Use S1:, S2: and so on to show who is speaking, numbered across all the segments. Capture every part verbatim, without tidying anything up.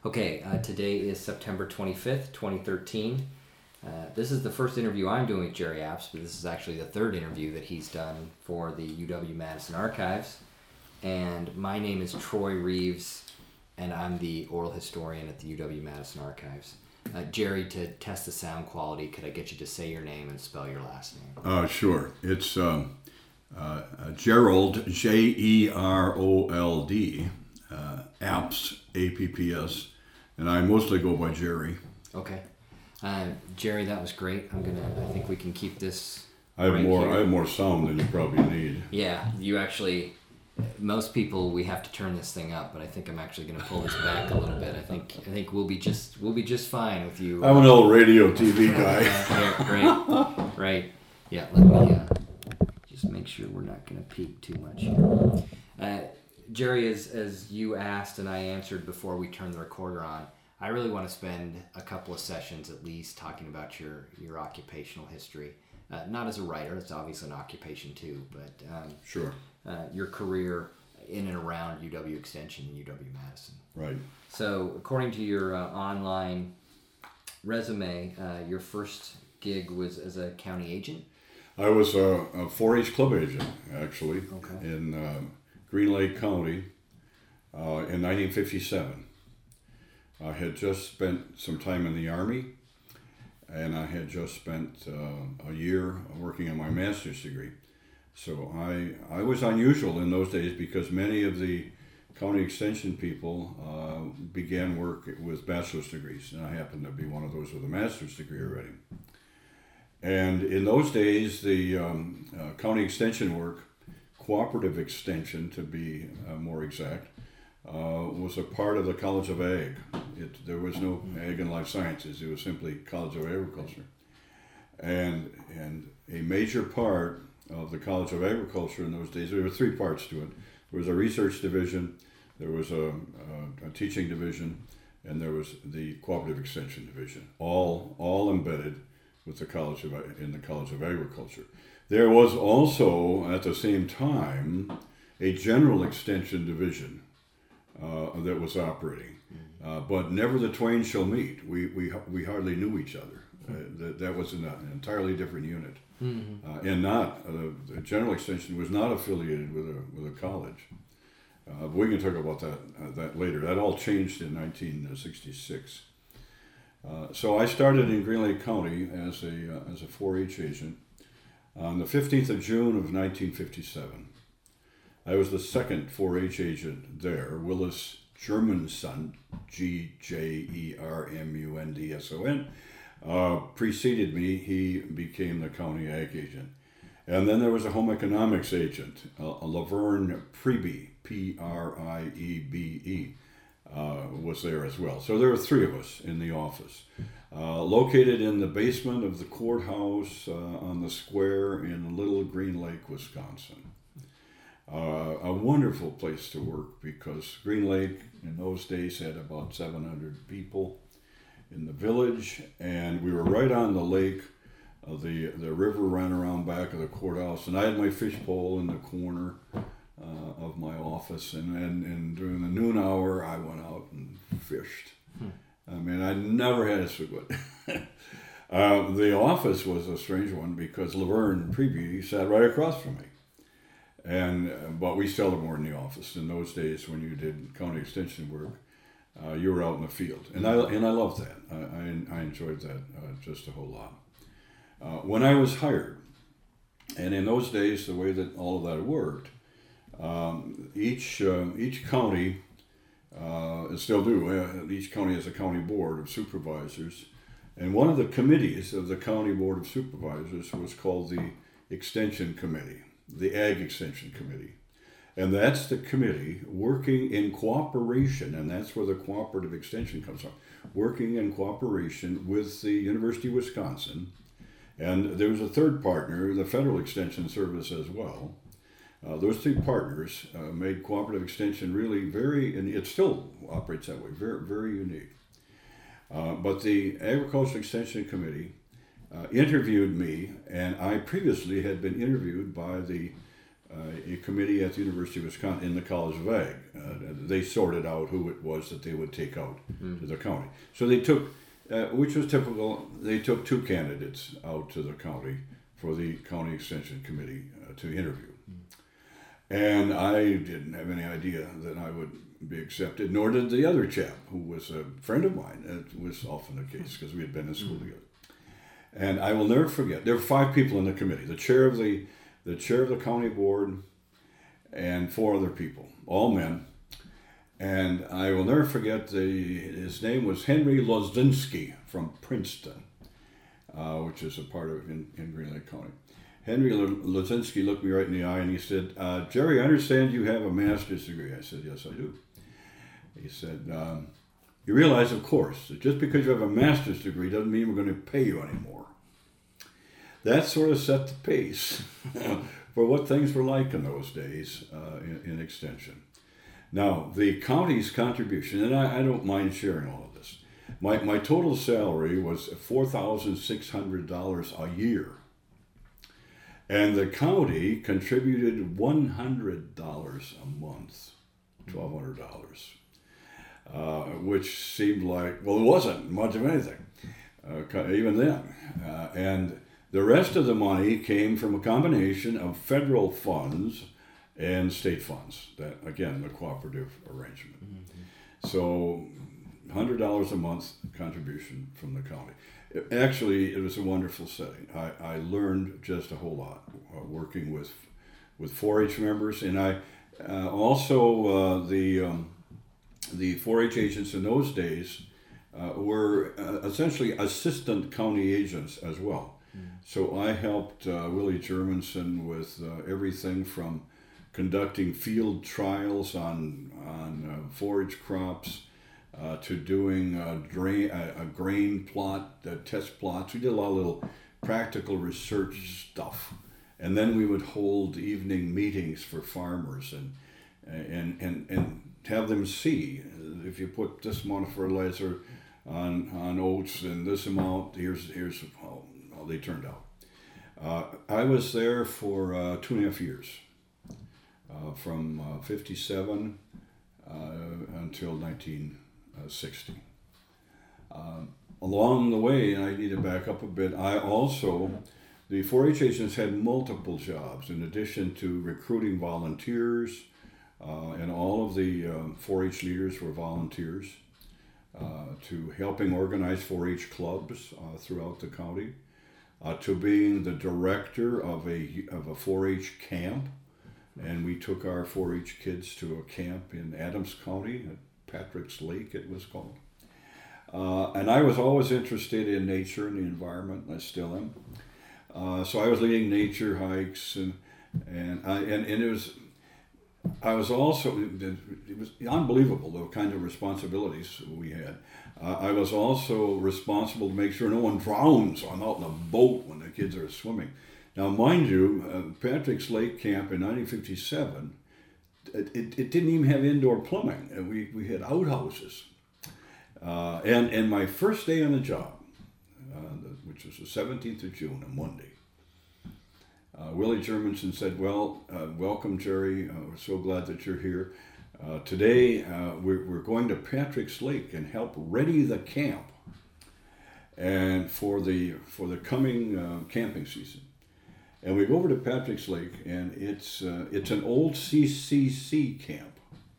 S1: Okay, uh, today is September twenty-fifth, twenty thirteen. Uh, this is the first interview I'm doing with Jerry Apps, but this is actually the third interview that he's done for the U W-Madison Archives. And my name is Troy Reeves, and I'm the oral historian at the U W-Madison Archives. Uh, Jerry, to test the sound quality, could I get you to say your name and spell your last name?
S2: Uh, sure. It's um, uh, Gerald, J E R O L D, uh, Apps, A P P S, and I mostly go by Jerry.
S1: Okay. Uh, Jerry, that was great. I'm gonna. I think we can keep this.
S2: I have
S1: right
S2: more.
S1: here.
S2: I have more sound than you probably need.
S1: Yeah, you actually. Most people, we have to turn this thing up, but I think I'm actually going to pull this back a little bit. I think I think we'll be just we'll be just fine with you.
S2: I'm an old radio T V guy.
S1: Yeah, right, right. Yeah, let me uh, just make sure we're not going to peak too much here. Uh, Jerry, as as you asked and I answered before we turned the recorder on, I really want to spend a couple of sessions at least talking about your your occupational history. Uh, not as a writer, it's obviously an occupation too, but um,
S2: Sure.
S1: Uh, your career in and around U W Extension and U W-Madison.
S2: Right.
S1: So, according to your uh, online resume, uh, your first gig was as a county agent?
S2: I was a, a four H club agent, actually,
S1: Okay.
S2: in uh, Green Lake County uh, in nineteen fifty-seven. I had just spent some time in the Army, and I had just spent uh, a year working on my master's degree. So I I was unusual in those days because many of the county extension people uh, began work with bachelor's degrees, and I happened to be one of those with a master's degree already. And in those days, the um, uh, county extension work, cooperative extension to be uh, more exact, uh, was a part of the College of Ag. It, there was no Ag and Life Sciences, it was simply College of Agriculture. And, and a major part of the College of Agriculture in those days, there were three parts to it. There was a research division, there was a, a, a teaching division, and there was the cooperative extension division, all all embedded with the College of in the College of Agriculture. There was also at the same time a general extension division uh, that was operating, uh, but never the twain shall meet. We we we hardly knew each other. Uh, that that was an, an entirely different unit. Mm-hmm. Uh, and not uh, the general extension was not affiliated with a with a college. Uh, we can talk about that uh, that later. That all changed in nineteen sixty-six. Uh, so I started in Green Lake County as a uh, as a four H agent on the fifteenth of June of nineteen fifty-seven. I was the second four H agent there. Willis Germunson, G J E R M U N D S O N. Uh, preceded me. He became the county ag agent. And then there was a home economics agent, uh, Laverne Priebe, P R I E B E, uh, was there as well. So there were three of us in the office. Uh, located in the basement of the courthouse uh, on the square in Little Green Lake, Wisconsin. Uh, a wonderful place to work because Green Lake in those days had about seven hundred people in the village, and we were right on the lake. Uh, the the river ran around back of the courthouse, and I had my fish pole in the corner uh, of my office, and, and, and during the noon hour I went out and fished. Hmm. I mean, I never had it so good. uh, the office was a strange one because Laverne Priebe sat right across from me. And uh, but we seldom were in the office. In those days when you did county extension work, Uh, you were out in the field, and I and I loved that. I I, I enjoyed that uh, just a whole lot. Uh, when I was hired, and in those days, the way that all of that worked, um, each uh, each county, uh, and still do, uh, each county has a county board of supervisors, and one of the committees of the county board of supervisors was called the Extension Committee, the Ag Extension Committee. And that's the committee working in cooperation, and that's where the cooperative extension comes from, working in cooperation with the University of Wisconsin. And there was a third partner, the Federal Extension Service as well. Uh, those three partners uh, made cooperative extension really very, and it still operates that way, very, very unique. Uh, but the Agricultural Extension Committee uh, interviewed me, and I previously had been interviewed by the uh, a committee at the University of Wisconsin in the College of Ag. Uh, they sorted out who it was that they would take out mm. to the county. So they took, uh, which was typical, they took two candidates out to the county for the County Extension Committee uh, to interview. Mm. And I didn't have any idea that I would be accepted, nor did the other chap, who was a friend of mine. It was often the case because we had been in school mm. together. And I will never forget, there were five people in the committee, the chair of the the chair of the county board, and four other people, all men. And I will never forget, the his name was Henry Lozinski from Princeton, uh, which is a part of in, in Green Lake County. Henry Lozinski looked me right in the eye and he said, uh, Jerry, I understand you have a master's degree. I said, yes, I do. He said, um, you realize, of course, that just because you have a master's degree doesn't mean we're going to pay you anymore. That sort of set the pace for what things were like in those days uh, in, in extension. Now, the county's contribution, and I, I don't mind sharing all of this, my, my total salary was four thousand six hundred dollars a year. And the county contributed one hundred dollars a month, twelve hundred dollars, uh, which seemed like, well, it wasn't much of anything, uh, even then. Uh, and the rest of the money came from a combination of federal funds and state funds, that, again, the cooperative arrangement. Mm-hmm. So one hundred dollars a month contribution from the county. It, actually, it was a wonderful setting. I, I learned just a whole lot uh, working with with four H members, and I uh, also uh, the um, the four H agents in those days uh, were uh, essentially assistant county agents as well. So I helped uh, Willie Germanson with uh, everything from conducting field trials on on uh, forage crops uh, to doing a, drain, a, a grain plot, uh, test plots. We did a lot of little practical research stuff, and then we would hold evening meetings for farmers and and and and have them see if you put this amount of fertilizer on on oats and this amount. Here's here's how they turned out. Uh, I was there for uh, two and a half years, uh, from uh, fifty-seven uh, until nineteen sixty. Uh, along the way, and I need to back up a bit, I also, the four H agents had multiple jobs in addition to recruiting volunteers, uh, and all of the um, four H leaders were volunteers, uh, to helping organize four H clubs uh, throughout the county. Uh, to being the director of a of a four H camp, and we took our four H kids to a camp in Adams County, at Patrick's Lake it was called. Uh, and I was always interested in nature and the environment, and I still am. Uh, so I was leading nature hikes, and and I, and, and it was, I was also, it was unbelievable the kind of responsibilities we had. Uh, I was also responsible to make sure no one drowns. I'm out in a boat when the kids are swimming. Now, mind you, uh, Patrick's Lake Camp in nineteen fifty-seven, it, it, it didn't even have indoor plumbing. Uh, we, we had outhouses. Uh, and, and my first day on the job, uh, the, which was the seventeenth of June, a Monday, uh, Willie Germanson said, well, uh, welcome, Jerry. Uh, we're so glad that you're here. Uh, today, uh, we're, we're going to Patrick's Lake and help ready the camp and for the for the coming uh, camping season. And we go over to Patrick's Lake, and it's uh, it's an old C C C camp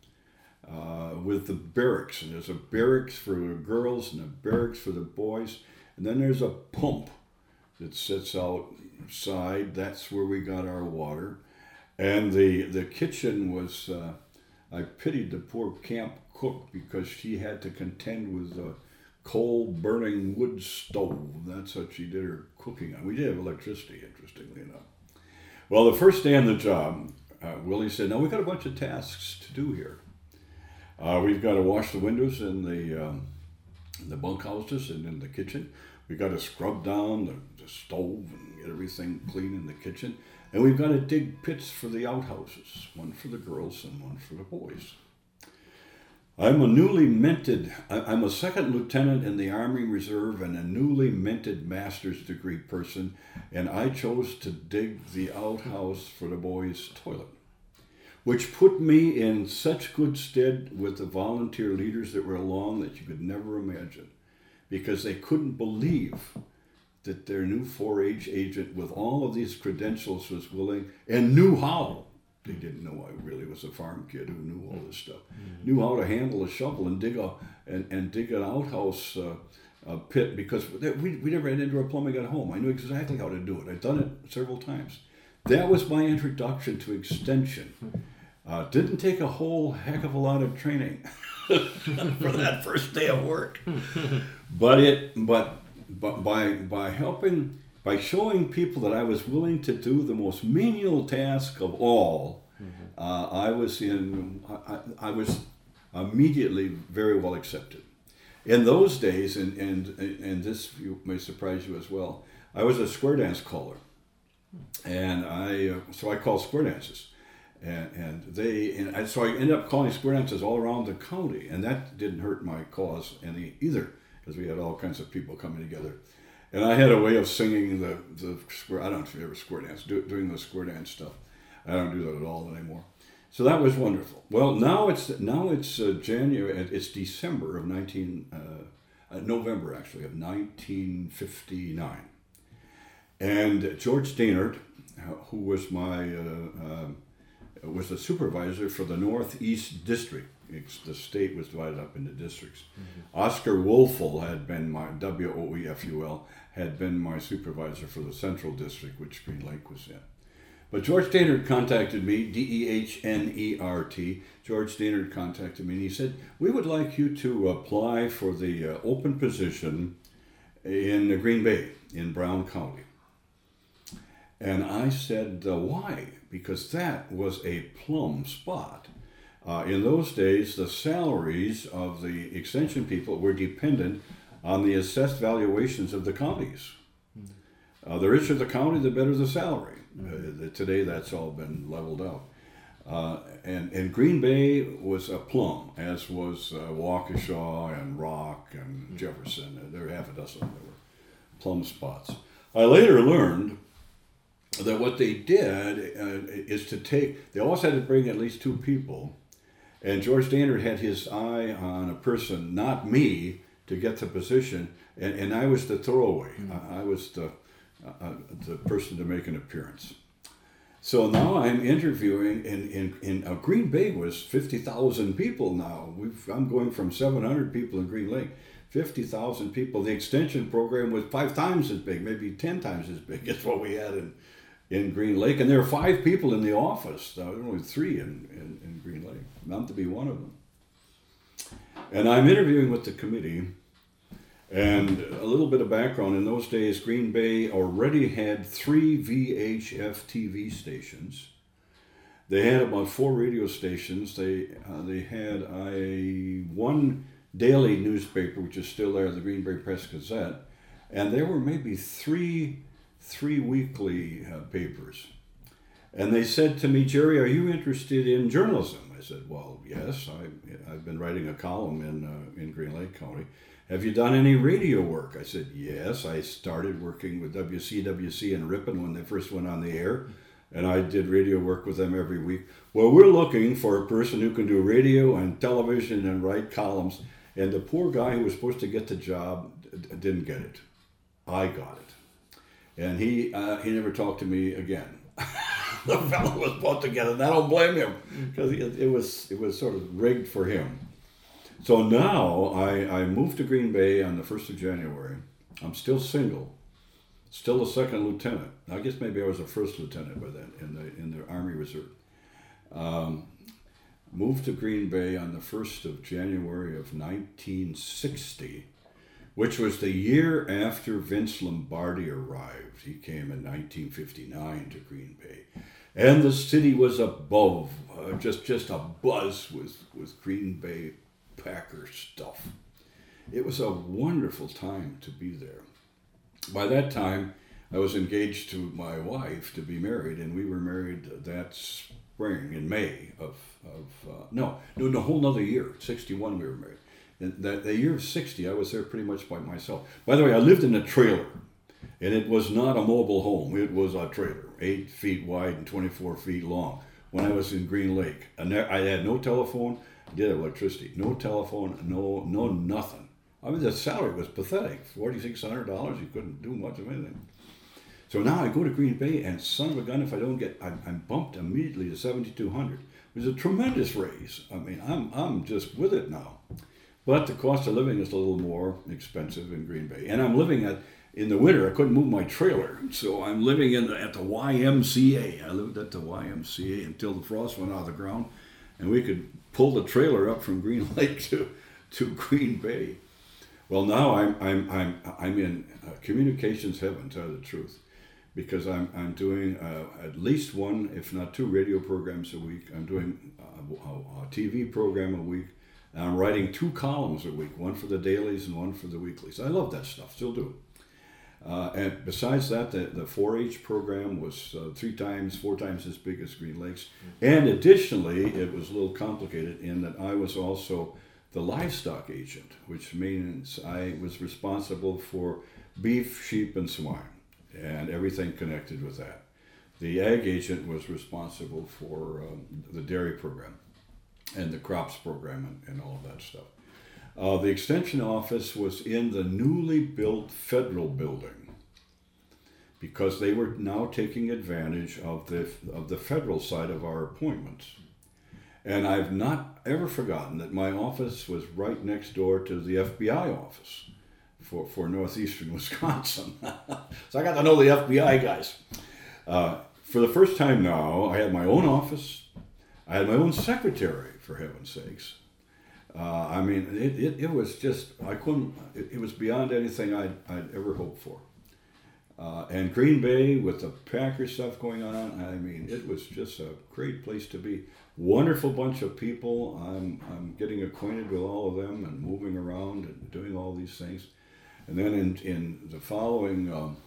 S2: uh, with the barracks. And there's a barracks for the girls and a barracks for the boys. And then there's a pump that sits outside. That's where we got our water. And the, the kitchen was... Uh, I pitied the poor camp cook because she had to contend with a coal-burning wood stove. That's what she did her cooking on. We did have electricity, interestingly enough. Well, the first day on the job, uh, Willie said, now we've got a bunch of tasks to do here. Uh, we've got to wash the windows in the, um, in the bunkhouses and in the kitchen. We've got to scrub down the, the stove and get everything clean in the kitchen. And we've got to dig pits for the outhouses, one for the girls and one for the boys. I'm a newly minted, I'm a second lieutenant in the Army Reserve and a newly minted master's degree person, and I chose to dig the outhouse for the boys' toilet, which put me in such good stead with the volunteer leaders that were along that you could never imagine, because they couldn't believe that their new four H agent with all of these credentials was willing and knew how. They didn't know I really was a farm kid who knew all this stuff. Mm-hmm. Knew how to handle a shovel and dig a and, and dig an outhouse uh, uh, pit, because we, we never had indoor plumbing at home. I knew exactly how to do it. I'd done it several times. That was my introduction to extension. Uh, didn't take a whole heck of a lot of training for that first day of work, but it but but by by helping. By showing people that I was willing to do the most menial task of all, mm-hmm. uh, I was in. I, I was immediately very well accepted. In those days, and and and this may surprise you as well, I was a square dance caller, and I uh, so I called square dances, and and they and I, so I ended up calling square dances all around the county, and that didn't hurt my cause any either, because we had all kinds of people coming together. And I had a way of singing the, the square, I don't know if you ever square dance, do, doing the square dance stuff. I don't do that at all anymore. So that was wonderful. Well, now it's now it's uh, January, it's December of nineteen, uh, uh, November actually, of nineteen fifty-nine. And George Dainard, who was my, uh, uh, was the supervisor for the Northeast District. It's, the state was divided up into districts. Mm-hmm. Oscar Wolfel had been my, W O E F U L, had been my supervisor for the Central District, which Green Lake was in. But George Dainard contacted me, D E H N E R T. George Dainard contacted me, and he said, we would like you to apply for the uh, open position in uh, Green Bay, in Brown County. And I said, uh, why? Because that was a plum spot. Uh, in those days, the salaries of the extension people were dependent on the assessed valuations of the counties. Uh, the richer the county, the better the salary. Uh, today, that's all been leveled out. Uh, and, and Green Bay was a plum, as was uh, Waukesha and Rock and Jefferson. Uh, there were half a dozen. There were plum spots. I later learned that what they did uh, is to take, they always had to bring at least two people. And George Dainard had his eye on a person, not me, to get the position, and, and I was the throwaway. Mm-hmm. I, I was the uh, the person to make an appearance. So now I'm interviewing, in in, in uh, Green Bay was fifty thousand people now. We've, I'm going from seven hundred people in Green Lake, fifty thousand people. The extension program was five times as big, maybe ten times as big as what we had in in Green Lake, and there were five people in the office. There were only three in, in, in Green Lake. I'm to be one of them. And I'm interviewing with the committee, and a little bit of background. In those days, Green Bay already had three V H F T V stations. They had about four radio stations. They uh, they had a one daily newspaper, which is still there, the Green Bay Press Gazette, and there were maybe three three weekly uh, papers. And they said to me, Jerry, are you interested in journalism? I said, well, yes, I, I've been writing a column in uh, in Green Lake County. Have you done any radio work? I said, yes, I started working with W C W C in Ripon when they first went on the air, and I did radio work with them every week. Well, we're looking for a person who can do radio and television and write columns, and the poor guy who was supposed to get the job d- didn't get it. I got it. And he uh, he never talked to me again. The fellow was put together, and I don't blame him, because it, it was it was sort of rigged for him. So now I, I moved to Green Bay on the first of January. I'm still single, still a second lieutenant. I guess maybe I was a first lieutenant by then in the in the Army Reserve. Um, moved to Green Bay on the first of January of nineteen sixty, which was the year after Vince Lombardi arrived. He came in nineteen fifty-nine to Green Bay. And the city was above, uh, just, just a buzz with, with Green Bay Packer stuff. It was a wonderful time to be there. By that time, I was engaged to my wife to be married, and we were married that spring, in May of, of uh, no, no, the whole another year. sixty-one we were married. And that the year of sixty, I was there pretty much by myself. By the way, I lived in a trailer, and it was not a mobile home. It was a trailer, eight feet wide and twenty-four feet long. When I was in Green Lake, and I had no telephone. I did have electricity, no telephone, no, no nothing. I mean, the salary was pathetic. forty-six hundred dollars. You couldn't do much of anything. So now I go to Green Bay, and son of a gun, if I don't get, I'm, I'm bumped immediately to seventy-two hundred. It was a tremendous raise. I mean, I'm I'm just with it now. But the cost of living is a little more expensive in Green Bay, and I'm living at in the winter. I couldn't move my trailer, so I'm living in the, at the Y M C A. I lived at the Y M C A until the frost went out of the ground, and we could pull the trailer up from Green Lake to to Green Bay. Well, now I'm I'm I'm I'm in uh, communications heaven, to tell you the truth. Because I'm I'm doing uh, at least one, if not two, radio programs a week. I'm doing a, a, a T V program a week. And I'm writing two columns a week, one for the dailies and one for the weeklies. I love that stuff, still do. Uh, and besides that, the, the four H program was uh, three times, four times as big as Green Lakes. And additionally, it was a little complicated in that I was also the livestock agent, which means I was responsible for beef, sheep, and swine, and everything connected with that. The ag agent was responsible for um, the dairy program and the crops program and, and all of that stuff. Uh, the extension office was in the newly built federal building because they were now taking advantage of the of the federal side of our appointments. And I've not ever forgotten that my office was right next door to the F B I office for, for northeastern Wisconsin. So I got to know the F B I guys. Uh, for the first time now, I had my own office. I had my own secretary, for heaven's sakes. Uh, I mean, it, it, it was just, I couldn't, it, it was beyond anything I'd, I'd ever hoped for. Uh, and Green Bay, with the Packers stuff going on, I mean, it was just a great place to be. Wonderful bunch of people. I'm, I'm getting acquainted with all of them and moving around and doing all these things. And then in, in the following um,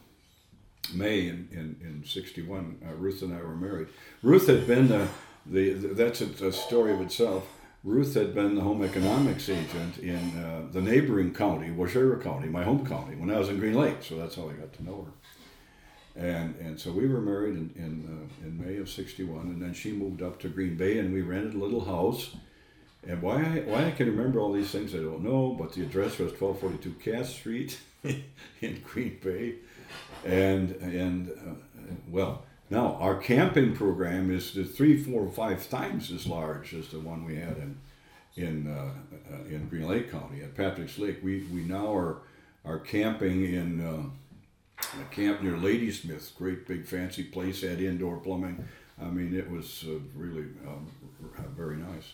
S2: May in, in, in sixty-one, uh, Ruth and I were married. Ruth had been, the, the, the that's a, a story of itself. Ruth had been the home economics agent in uh, the neighboring county, Waushara County, my home county, when I was in Green Lake. So that's how I got to know her. And and so we were married in in, uh, in May of sixty-one, and then she moved up to Green Bay, and we rented a little house. And why I, why I can remember all these things, I don't know, but the address was twelve forty-two Cass Street in Green Bay. And, and uh, well, now our camping program is the three, four, five times as large as the one we had in in uh, uh, in Green Lake County at Patrick's Lake. We we now are are camping in uh, a camp near Ladysmith, great big fancy place, had indoor plumbing. I mean, it was uh, really um, very nice.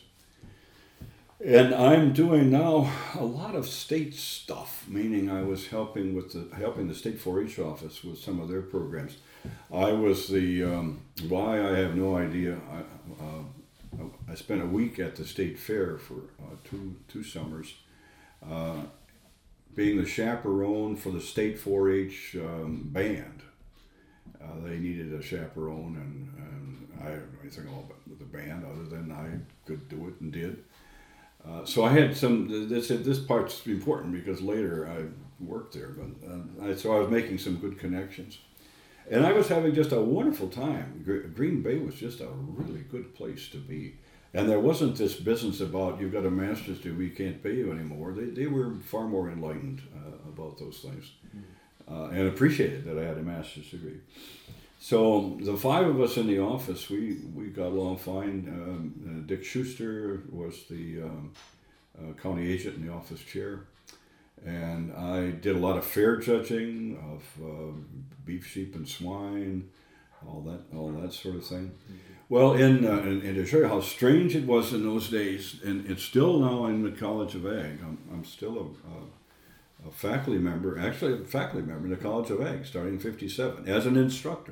S2: And I'm doing now a lot of state stuff, meaning I was helping with the helping the state four H office with some of their programs. I was the um, why I have no idea. I, uh, I spent a week at the state fair for uh, two two summers, uh, being the chaperone for the state four H um, band. Uh, they needed a chaperone, and, and I didn't know anything about the band other than I could do it and did. Uh, so I had some. This this part's important because later I worked there, but uh, I, so I was making some good connections, and I was having just a wonderful time. Green Bay was just a really good place to be, and there wasn't this business about you've got a master's degree, we can't pay you anymore. They they were far more enlightened uh, about those things, uh, and appreciated that I had a master's degree. So the five of us in the office, we, we got along fine. Um, uh, Dick Schuster was the um, uh, county agent in the office chair. And I did a lot of fair judging of uh, beef, sheep, and swine, all that all that sort of thing. Mm-hmm. Well, in, uh, and, and to show you how strange it was in those days, and it's still now in the College of Ag. I'm, I'm still a, a, a faculty member, actually a faculty member in the College of Ag, starting in fifty-seven, as an instructor,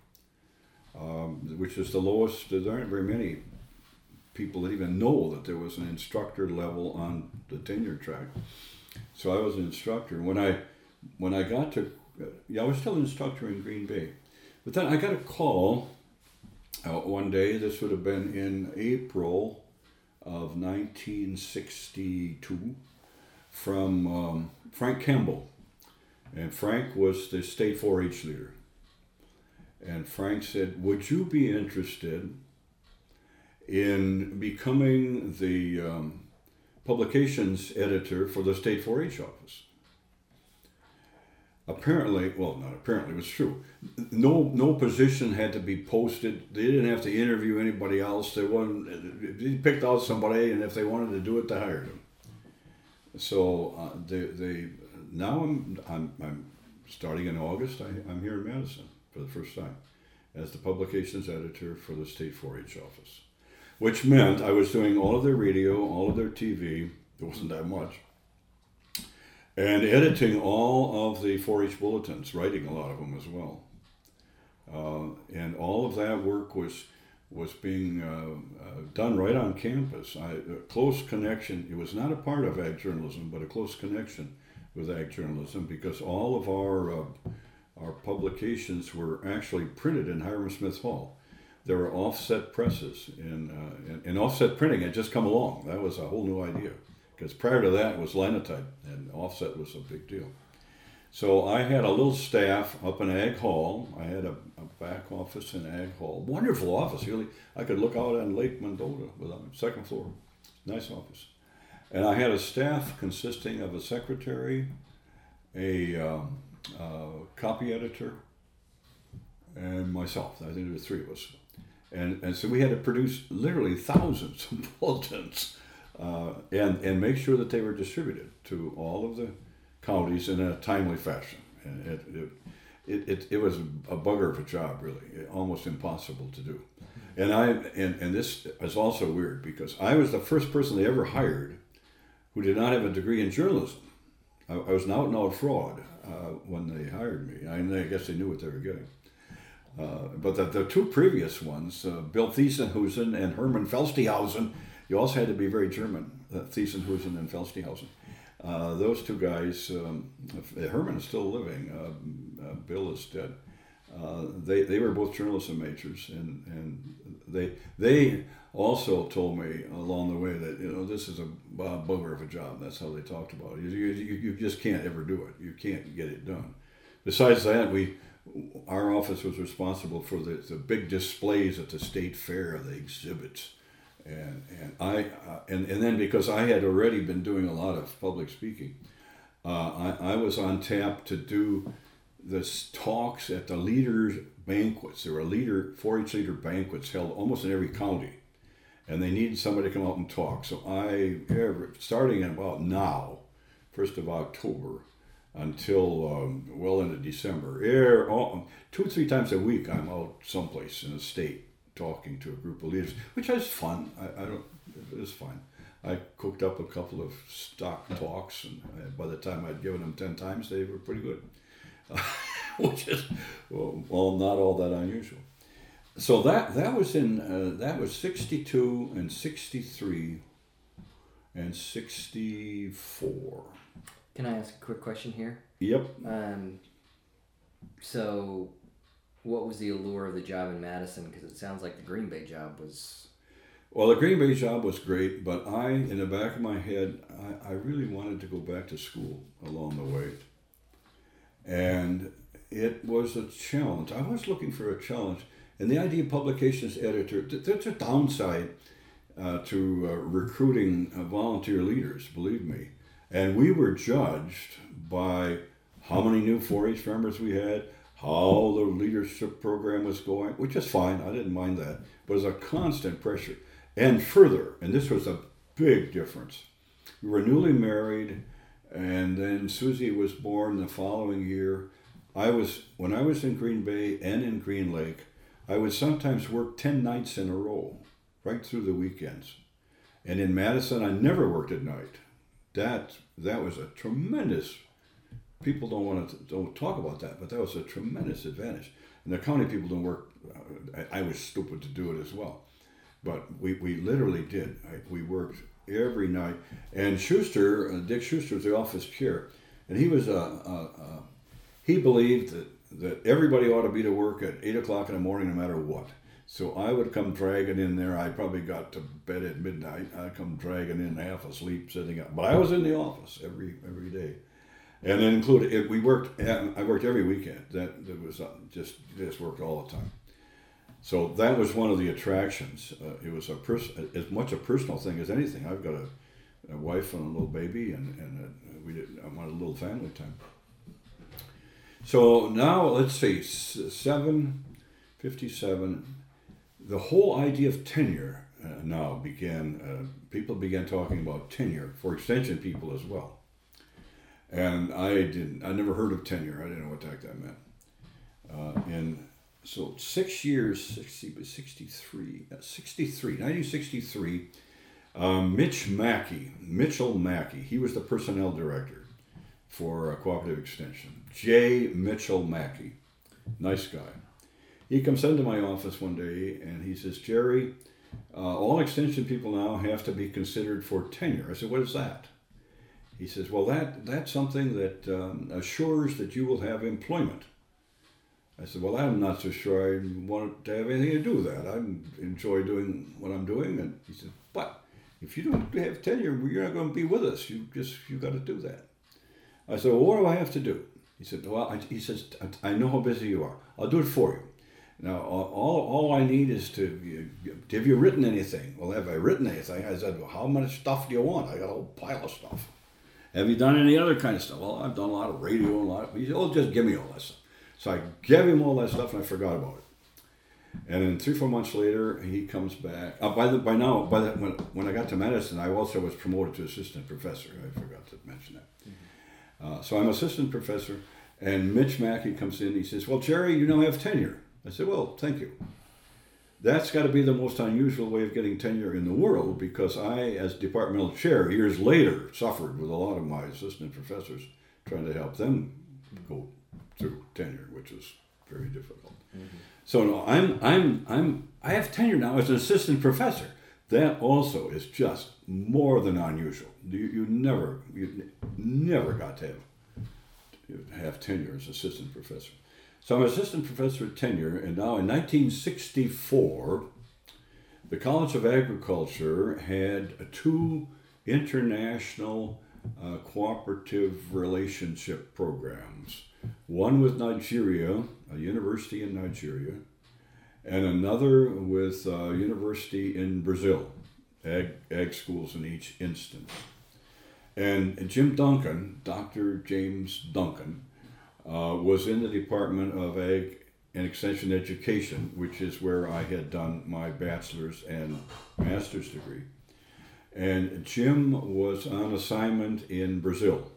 S2: um, which is the lowest. There aren't very many people that even know that there was an instructor level on the tenure track. So I was an instructor. When I when I got to, yeah, I was still an instructor in Green Bay. But then I got a call. uh, one day, this would have been in April of nineteen sixty-two, from um, Frank Campbell. And Frank was the state four H leader. And Frank said, would you be interested in becoming the um, publications editor for the state four H office? Apparently, well, not apparently, it was true. No, no position had to be posted. They didn't have to interview anybody else. They wasn't. They picked out somebody, and if they wanted to do it, they hired them. So uh, they, they now I'm, I'm I'm starting in August. I, I'm here in Madison for the first time as the publications editor for the state four H office, which meant I was doing all of their radio, all of their T V. There wasn't that much. And editing all of the four H bulletins, writing a lot of them as well. Uh, and all of that work was was being uh, uh, done right on campus. I, a close connection, it was not a part of ag journalism, but a close connection with ag journalism, because all of our, uh, our publications were actually printed in Hiram Smith Hall. There were offset presses, and, uh, and, and offset printing had just come along. That was a whole new idea. Because prior to that, it was linotype, and offset was a big deal. So I had a little staff up in Ag Hall. I had a, a back office in Ag Hall. Wonderful office, really. I could look out on Lake Mendota with a second floor. Nice office. And I had a staff consisting of a secretary, a um, uh, copy editor, and myself. I think there were three of us. And, and so we had to produce literally thousands of bulletins. Uh, and, and make sure that they were distributed to all of the counties in a timely fashion. And it, it, it, it, it was a bugger of a job, really, almost impossible to do. And I and, and this is also weird, because I was the first person they ever hired who did not have a degree in journalism. I, I was an out-and-out fraud uh, when they hired me. I, I guess they knew what they were getting. Uh, but the, the two previous ones, uh, Bill Thiesenhuisen and Herman Felstehausen, you also had to be very German, uh, Thiesenhuisen and Felstehausen. Uh, those two guys, um, Herman is still living, uh, uh, Bill is dead. Uh, they they were both journalism majors, and, and they they also told me along the way that, you know, this is a bugger of a job. That's how they talked about it. You, you, you just can't ever do it. You can't get it done. Besides that, we our office was responsible for the, the big displays at the state fair, the exhibits. And and I uh, and, and then because I had already been doing a lot of public speaking, uh, I, I was on tap to do the talks at the leaders' banquets. There were leader four H leader banquets held almost in every county, and they needed somebody to come out and talk. So I, starting in about now, first of October, until um, well into December, er, all, two or three times a week, I'm out someplace in the state talking to a group of leaders, which was fun. I, I don't, it was fun. I cooked up a couple of stock talks, and by the time I'd given them ten times, they were pretty good, uh, which is, well, well, not all that unusual. So that that was in uh, that was sixty-two and sixty-three and sixty-four.
S1: Can I ask a quick question here?
S2: Yep.
S1: Um. So, what was the allure of the job in Madison? Because it sounds like the Green Bay job was...
S2: Well, the Green Bay job was great, but I, in the back of my head, I, I really wanted to go back to school along the way. And it was a challenge. I was looking for a challenge. And the idea of publications editor, there's a downside uh, to uh, recruiting uh, volunteer leaders, believe me. And we were judged by how many new four H members we had, how the leadership program was going, which is fine. I didn't mind that. But it was a constant pressure. And further, and this was a big difference, we were newly married, and then Susie was born the following year. I was, when I was in Green Bay and in Green Lake, I would sometimes work ten nights in a row, right through the weekends. And in Madison, I never worked at night. That that was a tremendous, people don't want to don't talk about that, but that was a tremendous advantage. And the county people don't work, I, I was stupid to do it as well. But we, we literally did. I, we worked every night. And Schuster, uh, Dick Schuster was the office chair, and he was a, a, a he believed that, that everybody ought to be to work at eight o'clock in the morning no matter what. So I would come dragging in there. I probably got to bed at midnight. I'd come dragging in half asleep, sitting up. But I was in the office every every day, and then included it, we worked. I worked every weekend. That that was uh, just just worked all the time. So that was one of the attractions. Uh, it was a pers- as much a personal thing as anything. I've got a, a wife and a little baby, and and a, we did. I wanted a little family time. So now let's see, seven fifty-seven. The whole idea of tenure uh, now began. Uh, people began talking about tenure for extension people as well. And I didn't. I never heard of tenure. I didn't know what the heck that meant. Uh, and So six years, sixty, sixty-three, sixty-three, nineteen sixty-three, um, Mitch Mackey, Mitchell Mackey, he was the personnel director for uh, Cooperative Extension. J. Mitchell Mackey, nice guy. He comes into my office one day and he says, Jerry, uh, all extension people now have to be considered for tenure. I said, what is that? He says, well, that that's something that um, assures that you will have employment. I said, well, I'm not so sure I want to have anything to do with that. I enjoy doing what I'm doing. And he said, but if you don't have tenure, you're not going to be with us. You just, you got to do that. I said, well, what do I have to do? He said, well, I, he says, I know how busy you are. I'll do it for you. Now, all, all I need is to, have you written anything? Well, have I written anything? I said, well, how much stuff do you want? I got a whole pile of stuff. Have you done any other kind of stuff? Well, I've done a lot of radio and a lot of, he said, oh, just give me all that stuff. So I gave him all that stuff and I forgot about it. And then three, four months later, he comes back. Uh, by the by now, by the, when when I got to Madison, I also was promoted to assistant professor. I forgot to mention that. Mm-hmm. Uh, so I'm assistant professor, and Mitch Mackey comes in. He says, "Well, Jerry, you now have tenure." I said, "Well, thank you." That's got to be the most unusual way of getting tenure in the world, because I, as departmental chair, years later, suffered with a lot of my assistant professors trying to help them go through tenure, which is very difficult. Mm-hmm. So no, I'm I'm I'm I have tenure now as an assistant professor. That also is just more than unusual. You you never you never got to have have tenure as assistant professor. So I'm assistant professor at tenure, and now in nineteen sixty-four, the College of Agriculture had two international uh, cooperative relationship programs. One with Nigeria, a university in Nigeria, and another with a university in Brazil, ag, ag schools in each instance. And Jim Duncan, Doctor James Duncan, uh, was in the Department of Ag and Extension Education, which is where I had done my bachelor's and master's degree. And Jim was on assignment in Brazil.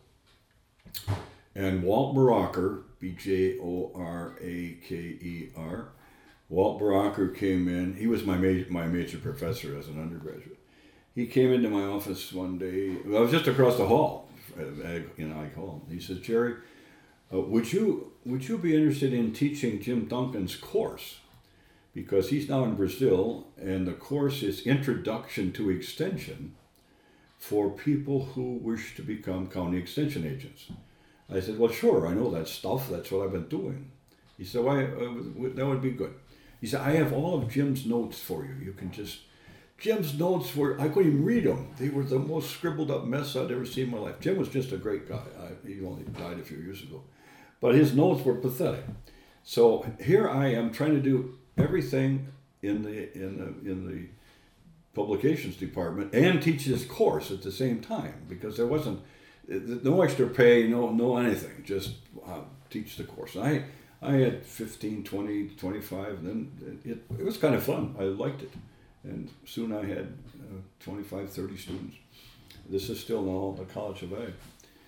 S2: And Walt Baraker, B J O R A K E R, Walt Baraker came in. He was my major, my major professor as an undergraduate. He came into my office one day. I was just across the hall, in Ag Hall. He says, Jerry, uh, would you would you be interested in teaching Jim Duncan's course? Because he's now in Brazil, and the course is Introduction to Extension for people who wish to become county extension agents. I said, well, sure, I know that stuff. That's what I've been doing. He said, well, uh, that would be good. He said, I have all of Jim's notes for you. You can just... Jim's notes were, I couldn't even read them. They were the most scribbled up mess I'd ever seen in my life. Jim was just a great guy. I, he only died a few years ago. But his notes were pathetic. So here I am trying to do everything in the in the, in the publications department and teach this course at the same time, because there wasn't... No extra pay, no no anything, just uh, teach the course. I I had fifteen, twenty, twenty-five, and then it, it was kind of fun. I liked it. And soon I had uh, twenty-five, thirty students. This is still now the College of Ag.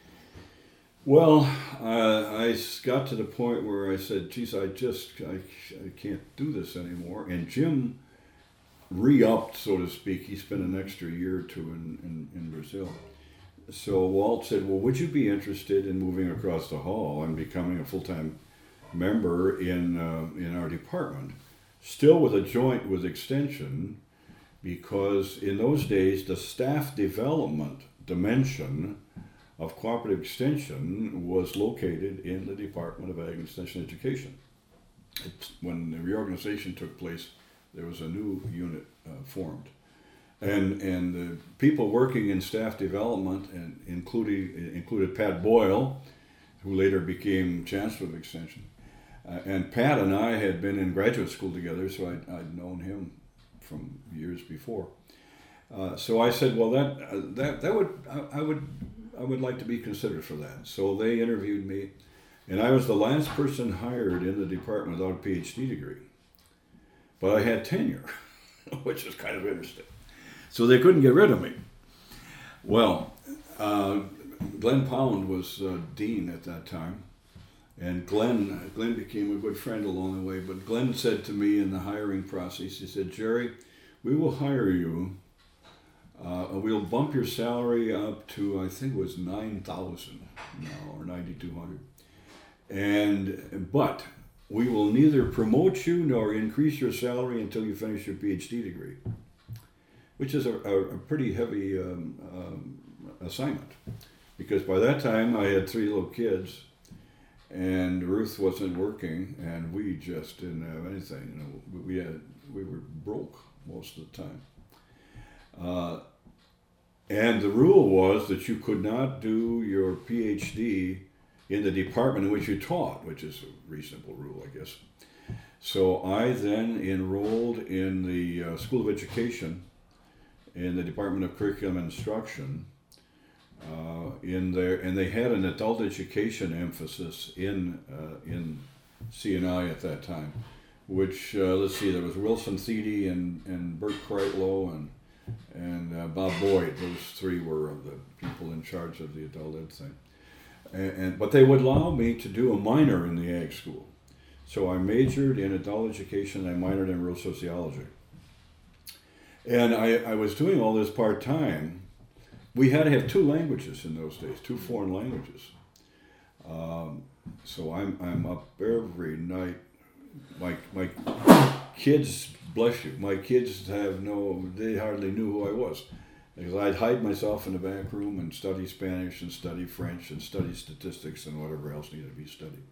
S2: Well, uh, I got to the point where I said, geez, I just, I, I can't do this anymore. And Jim re-upped, so to speak. He spent an extra year or two in, in, in Brazil. So Walt said, well, would you be interested in moving across the hall and becoming a full-time member in uh, in our department, still with a joint with Extension, because in those days the staff development dimension of Cooperative Extension was located in the Department of Ag and Extension Education. It's, when the reorganization took place There was a new unit uh, formed. And and the people working in staff development and including included Pat Boyle, who later became Chancellor of Extension. Uh, and Pat and I had been in graduate school together, so I'd, I'd known him from years before. Uh, so I said, well, that uh, that that would I, I would I would like to be considered for that. So they interviewed me, and I was the last person hired in the department without a PhD degree. But I had tenure, which is kind of interesting. So they couldn't get rid of me. Well, uh, Glenn Pound was uh, dean at that time, and Glenn Glenn became a good friend along the way. But Glenn said to me in the hiring process, he said, "Jerry, we will hire you. Uh, we'll bump your salary up to, I think it was nine thousand now, or ninety-two hundred. And but we will neither promote you nor increase your salary until you finish your PhD degree." Which is a, a, a pretty heavy um, um, assignment, because by that time I had three little kids, and Ruth wasn't working, and we just didn't have anything. You know, we had we were broke most of the time, uh, and the rule was that you could not do your PhD in the department in which you taught, which is a reasonable rule, I guess. So I then enrolled in the uh, School of Education in the Department of Curriculum and Instruction, uh, in there, and they had an adult education emphasis in uh, in C and I at that time, which uh, let's see, there was Wilson Thede and and Bert Kreitlow and and uh, Bob Boyd. Those three were the people in charge of the adult ed thing, and, and but they would allow me to do a minor in the ag school, so I majored in adult education. I minored in rural sociology. And I, I was doing all this part-time. We had to have two languages in those days, two foreign languages. Um, so I'm I'm up every night. My, my kids, bless you, my kids have no, they hardly knew who I was. Because I'd hide myself in the back room and study Spanish and study French and study statistics and whatever else needed to be studied.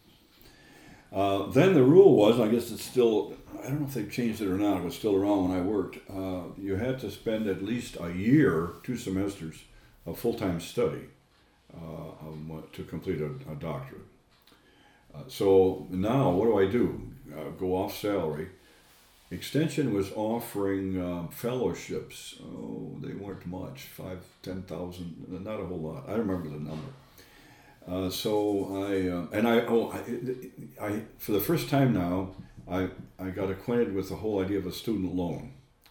S2: Uh, then the rule was, I guess it's still, I don't know if they've changed it or not, it was still around when I worked, uh, you had to spend at least a year, two semesters, of full-time study uh, um, to complete a, a doctorate. Uh, so now, what do I do? Uh, go off salary. Extension was offering uh, fellowships. Oh, they weren't much, five, ten thousand, not a whole lot. I remember the number. Uh, so I uh, and I oh I, I for the first time now I I got acquainted with the whole idea of a student loan,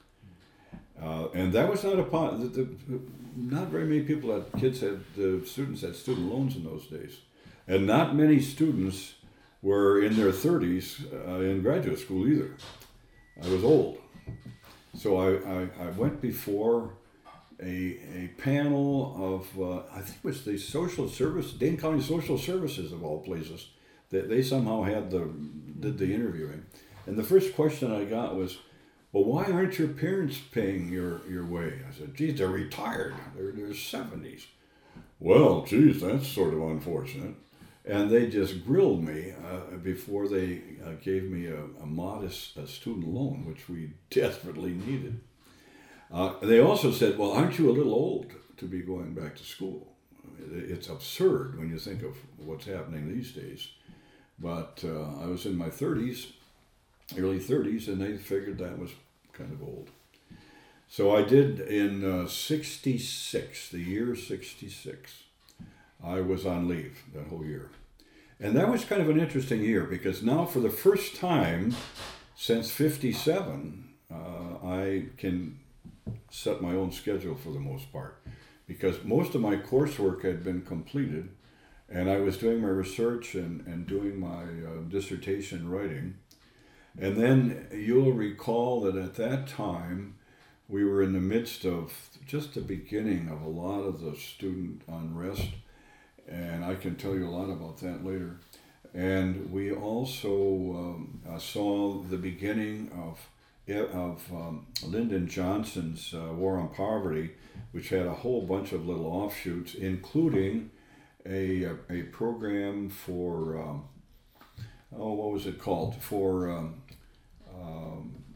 S2: uh, and that was not a pot. The, the, not very many people had kids had the students had student loans in those days, and not many students were in their thirties uh, in graduate school either. I was old, so I I, I went before A, a panel of, uh, I think it was the social service, Dane County Social Services of all places, that they somehow had the, did the interviewing. And the first question I got was, well, why aren't your parents paying your, your way? I said, geez, they're retired. They're in their seventies. Well, geez, that's sort of unfortunate. And they just grilled me uh, before they uh, gave me a, a modest a student loan, which we desperately needed. Uh, they also said, well, aren't you a little old to be going back to school? It's absurd when you think of what's happening these days. But uh, I was in my thirties, early thirties, and they figured that was kind of old. So I did in uh, sixty-six, the year sixty-six, I was on leave that whole year. And that was kind of an interesting year because now for the first time since fifty-seven, uh, I can set my own schedule for the most part, because most of my coursework had been completed and I was doing my research and, and doing my uh, dissertation writing. And then you'll recall that at that time we were in the midst of just the beginning of a lot of the student unrest, and I can tell you a lot about that later. And we also um, uh, saw the beginning of of um, Lyndon Johnson's uh, War on Poverty, which had a whole bunch of little offshoots, including a a, a program for um, oh what was it called for um, um,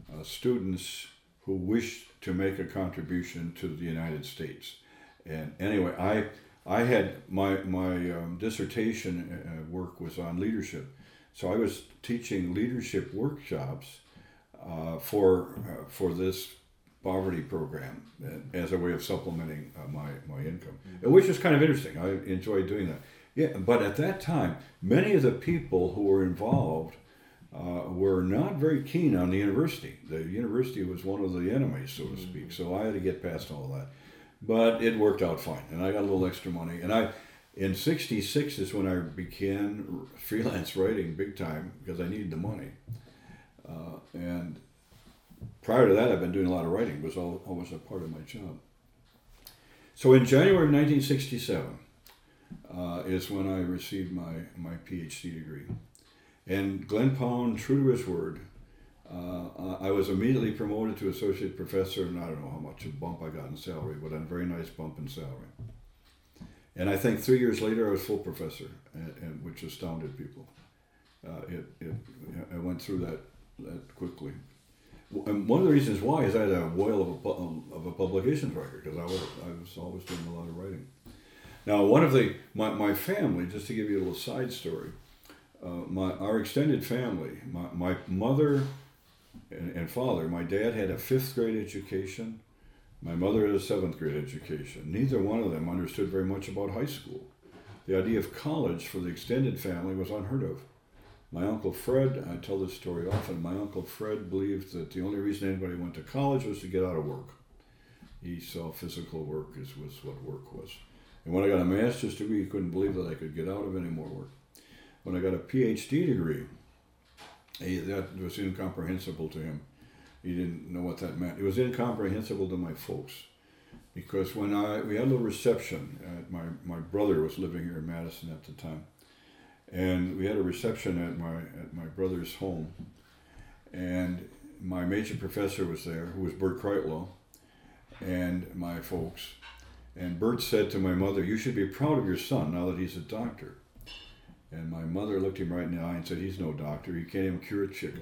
S2: uh, students who wished to make a contribution to the United States. And anyway, I I had my my um, dissertation uh, work was on leadership, so I was teaching leadership workshops uh, for uh, for this poverty program as a way of supplementing uh, my my income, mm-hmm. which is kind of interesting. I enjoy doing that. Yeah, but at that time, many of the people who were involved uh, were not very keen on the university. The university was one of the enemies, so to speak. So I had to get past all that. But it worked out fine, and I got a little extra money. And I, in sixty-six is when I began freelance writing big time because I needed the money. Uh, and prior to that, I've been doing a lot of writing. It was all, always a part of my job. So in January of nineteen sixty-seven uh, is when I received my, my PhD degree. And Glenn Pound, true to his word, uh, I was immediately promoted to associate professor, and I don't know how much a bump I got in salary, but a very nice bump in salary. And I think three years later, I was full professor, and, and which astounded people. Uh, it, it, I went through that, that quickly. And one of the reasons why is I had a whale of a, of a publications record, because I was, I was always doing a lot of writing. Now, one of the, my, my family, just to give you a little side story, uh, my our extended family, my, my mother and, and father, my dad had a fifth grade education, my mother had a seventh grade education. Neither one of them understood very much about high school. The idea of college for the extended family was unheard of. My Uncle Fred, I tell this story often, my Uncle Fred believed that the only reason anybody went to college was to get out of work. He saw physical work as was what work was. And when I got a master's degree, he couldn't believe that I could get out of any more work. When I got a PhD degree, he, that was incomprehensible to him. He didn't know what that meant. It was incomprehensible to my folks. Because when I, we had a little reception, at my, my brother was living here in Madison at the time. And we had a reception at my at my brother's home, and my major professor was there, who was Bert Kreitlow, and my folks. And Bert said to my mother, "You should be proud of your son now that he's a doctor." And my mother looked him right in the eye and said, "He's no doctor. He can't even cure a chicken."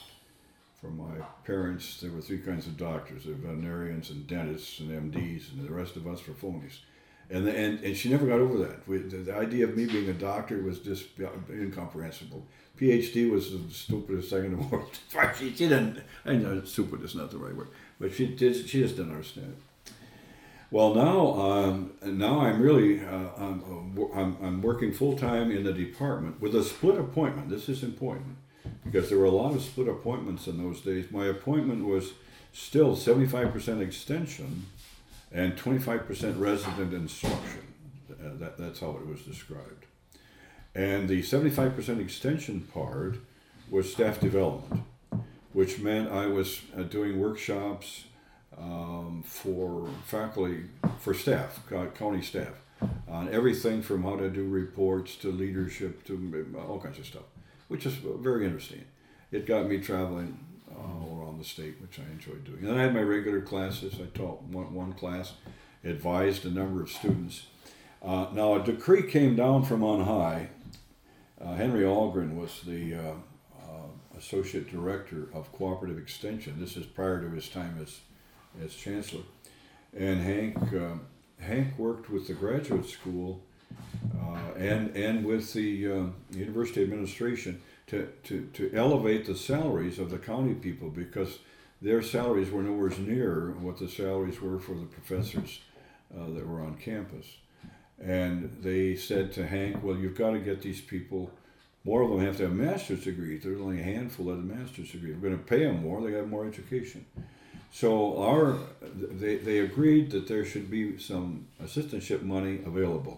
S2: For my parents, there were three kinds of doctors: there were veterinarians and dentists and M Ds, and the rest of us were phonies. And, the, and and she never got over that. We, the, the idea of me being a doctor was just incomprehensible. PhD was the stupidest thing in the world. she, she didn't, I know stupid is not the right word, but she did, she just didn't understand it. Well, now um, now I'm really, uh, I'm, I'm, I'm working full-time in the department with a split appointment. This is important because there were a lot of split appointments in those days. My appointment was still seventy-five percent extension and twenty-five percent resident instruction. Uh, that, that's how it was described. And the seventy-five percent extension part was staff development, which meant I was uh, doing workshops um, for faculty, for staff, county staff, on everything from how to do reports to leadership to all kinds of stuff, which is very interesting. It got me traveling all around the state, which I enjoyed doing. And I had my regular classes. I taught one, one class, advised a number of students. Uh, now, a decree came down from on high. Uh, Henry Algren was the uh, uh, Associate Director of Cooperative Extension. This is prior to his time as, as Chancellor. And Hank, uh, Hank worked with the graduate school uh, and, and with the uh, university administration To, to, to elevate the salaries of the county people, because their salaries were nowhere near what the salaries were for the professors uh, that were on campus. And they said to Hank, well, you've got to get these people, more of them have to have master's degrees. There's only a handful that have a master's degree. We're going to pay them more, they have more education. So our they, they agreed that there should be some assistantship money available.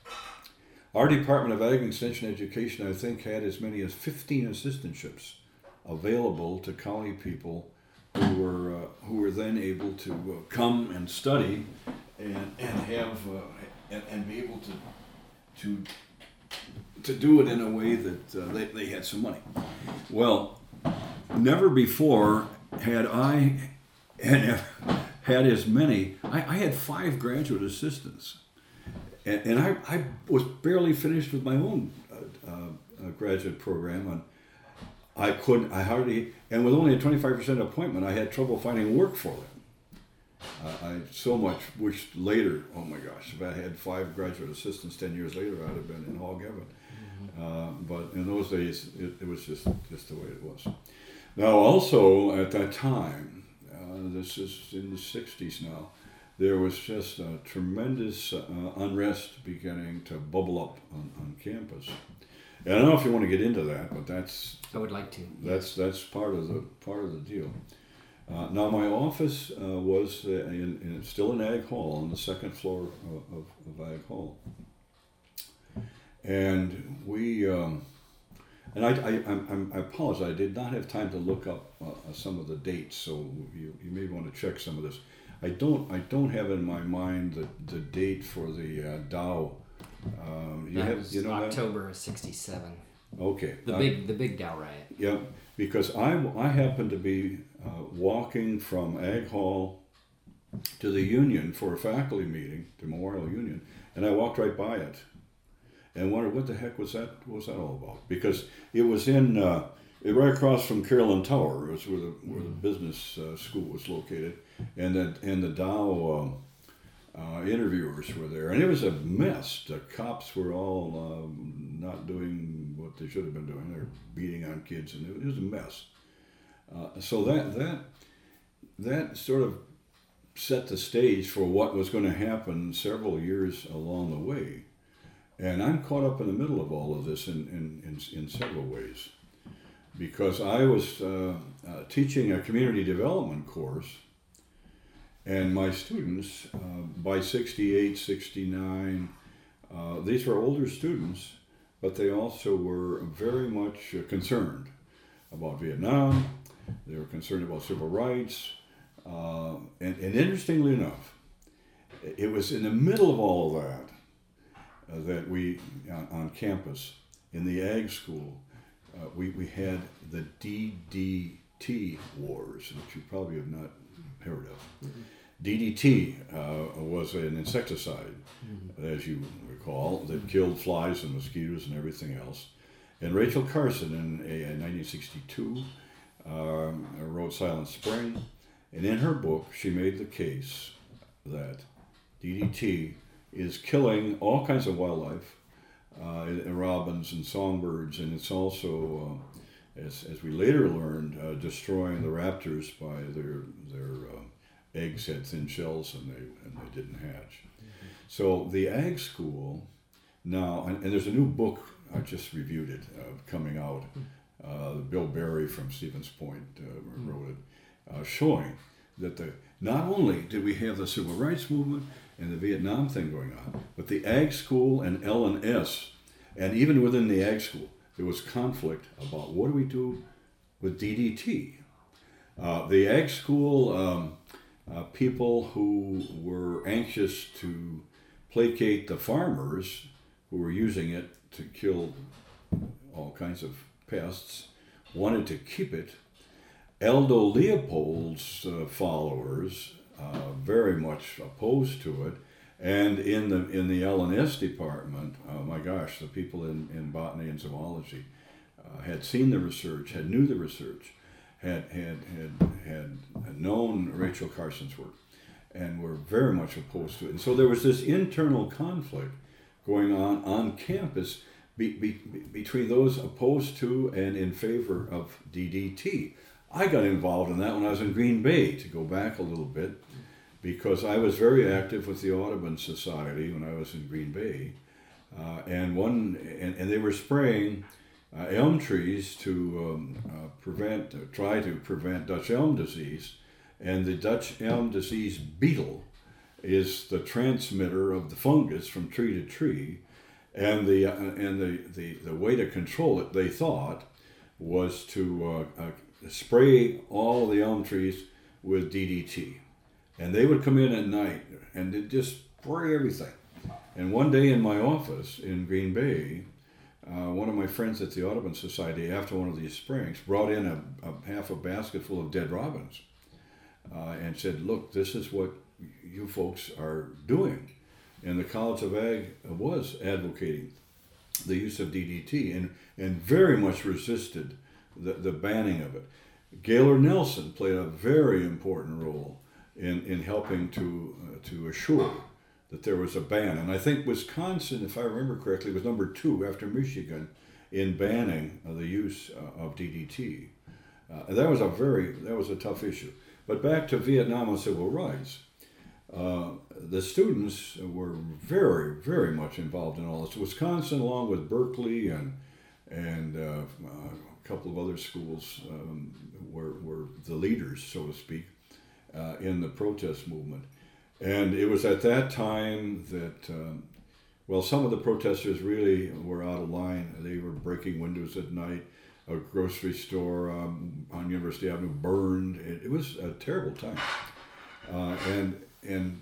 S2: Our Department of Ag and Extension Education, I think, had as many as fifteen assistantships available to county people who were uh, who were then able to uh, come and study and and have uh, and, and be able to to to do it in a way that uh, they they had some money. Well, never before had I had had as many. I, I had five graduate assistants. And, and I, I was barely finished with my own uh, uh, graduate program on I couldn't, I hardly, and with only a twenty-five percent appointment, I had trouble finding work for them. Uh, I so much wished later, oh my gosh, if I had five graduate assistants ten years later, I'd have been in hog heaven. Mm-hmm. Uh, but in those days, it, it was just, just the way it was. Now, also at that time, uh, this is in the sixties now, there was just a tremendous uh, unrest beginning to bubble up on, on campus. And I don't know if you want to get into that, but that's
S1: I would like to.
S2: That's that's part of the part of the deal. Uh, now my office uh, was uh, in, in still in Ag Hall on the second floor of, of, of Ag Hall, and we um, and I I, I I apologize. I did not have time to look up uh, some of the dates, so you, you may want to check some of this. I don't I don't have in my mind the, the date for the uh, Dow. Um, you
S1: that
S2: have
S1: was
S2: you know
S1: October of sixty-seven.
S2: Okay.
S1: The
S2: uh,
S1: big the big Dow riot.
S2: Yeah, because I I happened to be uh, walking from Ag Hall to the Union for a faculty meeting, the Memorial Union, and I walked right by it, and wondered what the heck was that what was that all about? Because it was in uh, right across from Carolyn Tower. It was where the where the business uh, school was located, and that and the Dow. Um, Uh, interviewers were there, and it was a mess. The cops were all um, not doing what they should have been doing. They were beating on kids, and it was a mess. Uh, so that that that sort of set the stage for what was going to happen several years along the way. And I'm caught up in the middle of all of this in in, in, in several ways, because I was uh, uh, teaching a community development course. And my students, uh, by sixty-eight, sixty-nine, uh, these were older students, but they also were very much uh, concerned about Vietnam. They were concerned about civil rights. Uh, and, and interestingly enough, it was in the middle of all of that uh, that we, on, on campus, in the ag school, uh, we, we had the D D T wars, which you probably have not heard of. Mm-hmm. D D T uh, was an insecticide, mm-hmm. as you recall, that mm-hmm. killed flies and mosquitoes and everything else. And Rachel Carson in, a, in nineteen sixty-two um, wrote Silent Spring, and in her book she made the case that D D T is killing all kinds of wildlife, uh, robins and songbirds, and it's also, uh, as, as we later learned, uh, destroying the raptors by their their uh, eggs had thin shells and they and they didn't hatch. Mm-hmm. So the ag school now, and, and there's a new book, I just reviewed it, uh, coming out. Uh, Bill Berry from Stevens Point uh, mm-hmm. wrote it, uh, showing that the not only did we have the civil rights movement and the Vietnam thing going on, but the ag school and L and S, and even within the ag school, there was conflict about what do we do with D D T. Uh, the ag school um, Uh, people who were anxious to placate the farmers who were using it to kill all kinds of pests wanted to keep it. Aldo Leopold's uh, followers uh, very much opposed to it, and in the in the L and S department, oh my gosh, the people in, in botany and zoology uh, had seen the research, had knew the research. Had, had had had known Rachel Carson's work, and were very much opposed to it. And so there was this internal conflict going on on campus be, be, between those opposed to and in favor of D D T. I got involved in that when I was in Green Bay, to go back a little bit, because I was very active with the Audubon Society when I was in Green Bay, uh, and one and, and they were spraying Uh, elm trees to um, uh, prevent, uh, try to prevent Dutch elm disease, and the Dutch elm disease beetle is the transmitter of the fungus from tree to tree, and the uh, and the, the, the way to control it, they thought, was to uh, uh, spray all the elm trees with D D T, and they would come in at night and they'd just spray everything. And one day in my office in Green Bay, Uh, one of my friends at the Audubon Society, after one of these sprayings, brought in a, a half a basket full of dead robins uh, and said, look, this is what you folks are doing. And the College of Ag was advocating the use of D D T and, and very much resisted the, the banning of it. Gaylord Nelson played a very important role in, in helping to uh, to assure that there was a ban. And I think Wisconsin, if I remember correctly, was number two after Michigan in banning uh, the use uh, of D D T. Uh, and that was a very, that was a tough issue. But back to Vietnam and civil rights, uh, the students were very, very much involved in all this. Wisconsin, along with Berkeley and and uh, a couple of other schools, um, were, were the leaders, so to speak, uh, in the protest movement. And it was at that time that, um, well, some of the protesters really were out of line. They were breaking windows at night. A grocery store um, on University Avenue burned. It, it was a terrible time. Uh, and and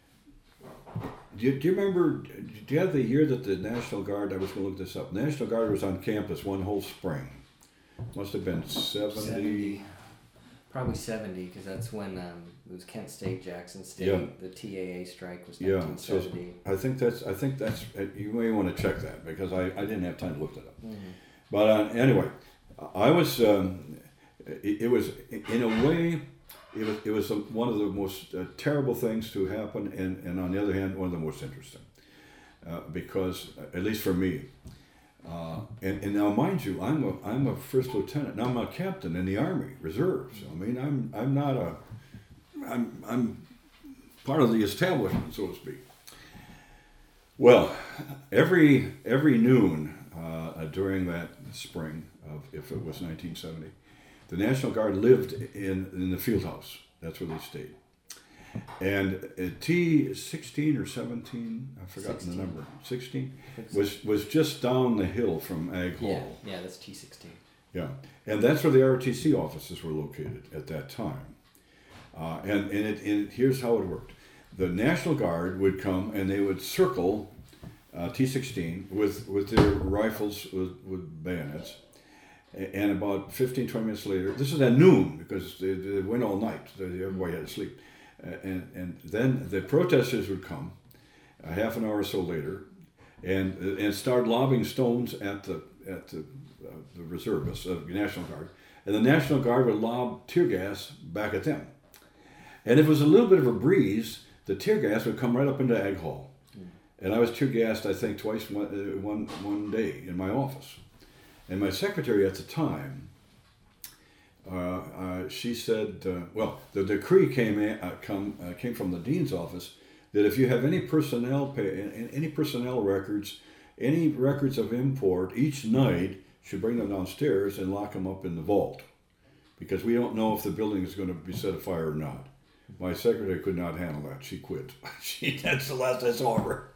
S2: do you, do you remember, do you have the year that the National Guard, I was going to look this up, the National Guard was on campus one whole spring. Must have been seventy.
S1: seventy. Probably seventy, because that's when um, it was Kent State, Jackson State.
S2: Yeah.
S1: The T A A strike was
S2: Yeah,
S1: nineteen seventy.
S2: so I think that's, I think that's, you may want to check that because I, I didn't have time to look that up.
S1: Mm-hmm.
S2: But uh, anyway, I was, um, it, it was, in a way, it was, it was a, one of the most uh, terrible things to happen, and, and on the other hand, one of the most interesting. Uh, because, at least for me, uh, and, and now mind you, I'm a, I'm a first lieutenant, now I'm a captain in the Army Reserves. I mean, I'm, I'm not a, I'm, I'm part of the establishment, so to speak. Well, every, every noon uh, during that spring of, if it was nineteen seventy, the National Guard lived in, in the field house. That's where they stayed. And at T sixteen or seventeen, I've forgotten
S1: sixteen.
S2: the number, sixteen, was, was just down the hill from Ag Hall.
S1: Yeah, yeah, that's T sixteen.
S2: Yeah, and that's where the R O T C offices were located at that time. Uh, and and, it, and here's how it worked. The National Guard would come and they would circle uh, T sixteen with, with their rifles with, with bayonets. And about fifteen, twenty minutes later, this is at noon because they, they went all night. Everybody had to sleep. Uh, and, and then the protesters would come a half an hour or so later and and start lobbing stones at the at the, uh, the reservists of the National Guard. And the National Guard would lob tear gas back at them. And if it was a little bit of a breeze, the tear gas would come right up into Ag Hall. Mm. And I was tear gassed, I think, twice one, uh, one, one day in my office. And my secretary at the time, uh, uh, she said, uh, well, the decree came in, uh, come, uh, came from the dean's office that if you have any personnel pay, any personnel records, any records of import, each night should bring them downstairs and lock them up in the vault, because we don't know if the building is going to be set afire or not. My secretary could not handle that. She quit. she that's the last I saw of her.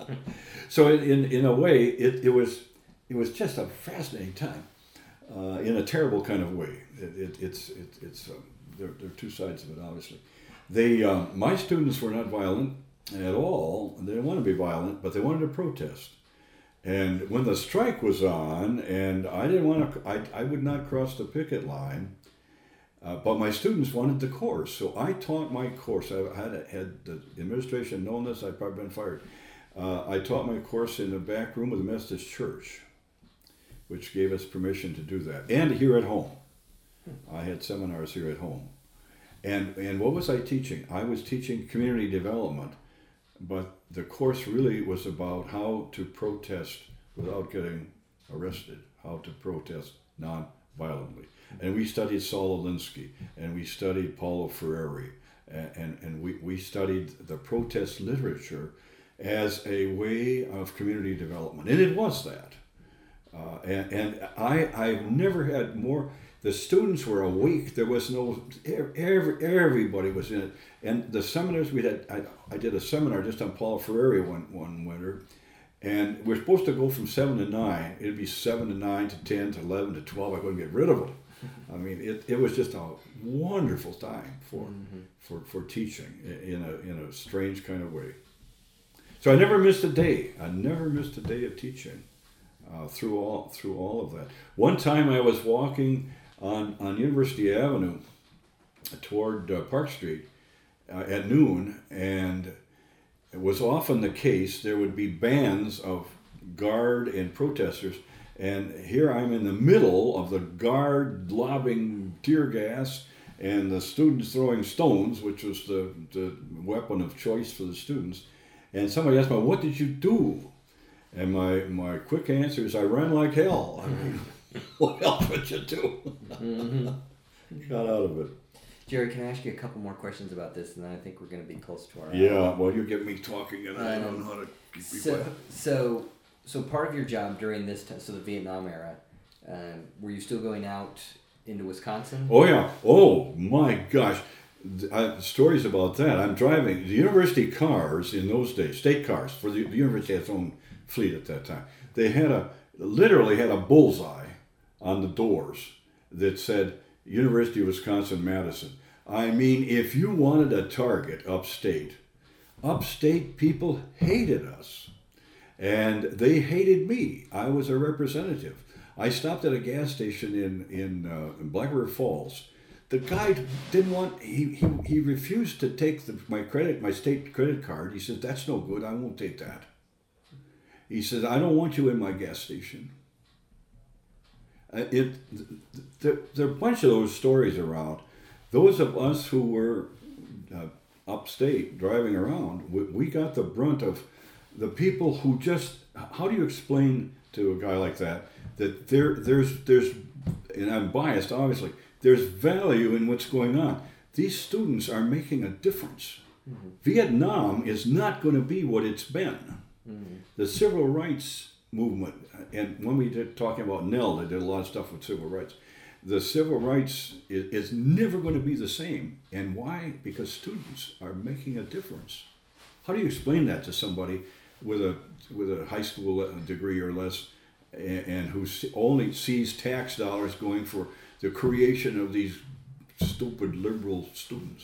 S2: So in in a way, it, it was. It was just a fascinating time, uh, in a terrible kind of way. It, it, it's it, it's uh, there, there are two sides of it, obviously. They uh, my students were not violent at all. They didn't want to be violent, but they wanted to protest. And when the strike was on, and I didn't want to, I I would not cross the picket line, uh, but my students wanted the course, so I taught my course. I had had the administration known this, I'd probably been fired. Uh, I taught my course in the back room of the Methodist Church, which gave us permission to do that. And here at home. I had seminars here at home. And and what was I teaching? I was teaching community development, but the course really was about how to protest without getting arrested, how to protest non-violently. And we studied Saul Alinsky, and we studied Paulo Freire, and, and, and we, we studied the protest literature as a way of community development. And it was that. Uh, and and I, I've never had more, the students were awake, there was no, every, everybody was in it. And the seminars we had, I, I did a seminar just on Paulo Freire one, one winter, and we're supposed to go from seven to nine, it'd be seven to nine to ten to eleven to twelve, I couldn't get rid of them. I mean, it, it was just a wonderful time for, mm-hmm. for, for teaching in a, in a strange kind of way. So I never missed a day, I never missed a day of teaching. Uh, through all through all of that. One time I was walking on, on University Avenue toward uh, Park Street uh, at noon, and it was often the case there would be bands of guard and protesters, And here I'm in the middle of the guard lobbing tear gas and the students throwing stones, which was the, the weapon of choice for the students. And somebody asked me, what did you do? And my, my quick answer is, I ran like hell. I mean, what else would you do?
S1: Mm-hmm.
S2: Got out of it.
S1: Jerry, can I ask you a couple more questions about this, and then I think we're going to be close to our
S2: Yeah,
S1: hour.
S2: well, you get me talking, and I
S1: Um,
S2: don't know how to keep me
S1: So,
S2: quiet.
S1: so, so part of your job during this time, so the Vietnam era, um, were you still going out into Wisconsin?
S2: Oh yeah. Oh my gosh. Th- I, stories about that. I'm driving the university cars in those days, state cars for the, the university had its own fleet at that time. They had a literally had a bullseye on the doors that said University of Wisconsin Madison. I mean, if you wanted a target upstate, upstate people hated us, and they hated me. I was a representative. I stopped at a gas station in in, uh, in Black River Falls. The guy didn't want. He he, he refused to take the, my credit, my state credit card. He said, "That's no good. I won't take that." He said, "I don't want you in my gas station." Uh, it there, there are a bunch of those stories around. Those of us who were uh, upstate driving around, we, we got the brunt of the people who just. How do you explain to a guy like that that there there's there's, and I'm biased obviously. There's value in what's going on. These students are making a difference. Mm-hmm. Vietnam is not going to be what it's been. Mm-hmm. The civil rights movement, and when we did talking about N E L, they did a lot of stuff with civil rights. The civil rights is, is never going to be the same. And why? Because students are making a difference. How do you explain that to somebody with a with a high school degree or less, and, and who only sees tax dollars going for the creation of these stupid liberal students?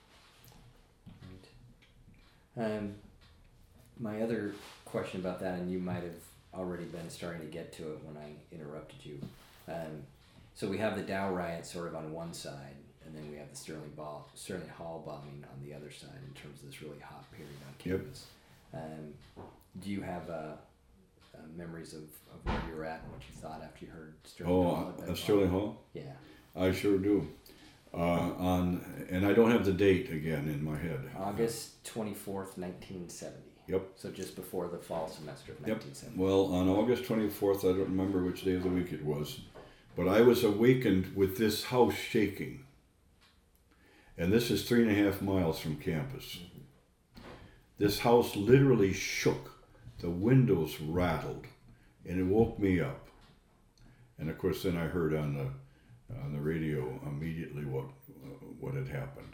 S1: Right. Um, my other question about that, and you might have already been starting to get to it when I interrupted you. Um, so we have the Dow riot sort of on one side, and then we have the Sterling, Ball, Sterling Hall bombing on the other side in terms of this really hot period on campus. Yep. Um, do you have uh, uh, memories of, of where you were at and what you thought after you heard Sterling
S2: oh,
S1: Hall?
S2: Oh, uh, Sterling Hall?
S1: Yeah.
S2: I sure do. Uh, on and I don't have the date again in my head.
S1: August twenty-fourth, nineteen seventy.
S2: Yep.
S1: So just before the fall semester of nineteen seventy.
S2: Yep. Well, on August twenty-fourth, I don't remember which day of the week it was, but I was awakened with this house shaking. And this is three and a half miles from campus. Mm-hmm. This house literally shook. The windows rattled, and it woke me up. And of course, then I heard on the on the radio immediately what uh, what had happened.